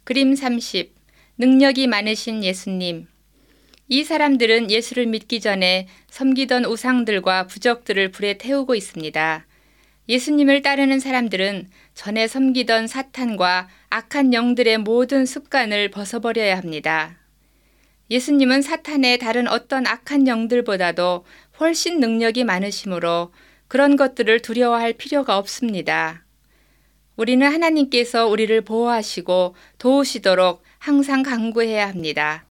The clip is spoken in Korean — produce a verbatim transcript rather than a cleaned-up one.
그림 삼십. 능력이 많으신 예수님. 이 사람들은 예수를 믿기 전에 섬기던 우상들과 부적들을 불에 태우고 있습니다. 예수님을 따르는 사람들은 전에 섬기던 사탄과 악한 영들의 모든 습관을 벗어버려야 합니다. 예수님은 사탄의 다른 어떤 악한 영들보다도 훨씬 능력이 많으시므로 그런 것들을 두려워할 필요가 없습니다. 우리는 하나님께서 우리를 보호하시고 도우시도록 항상 간구해야 합니다.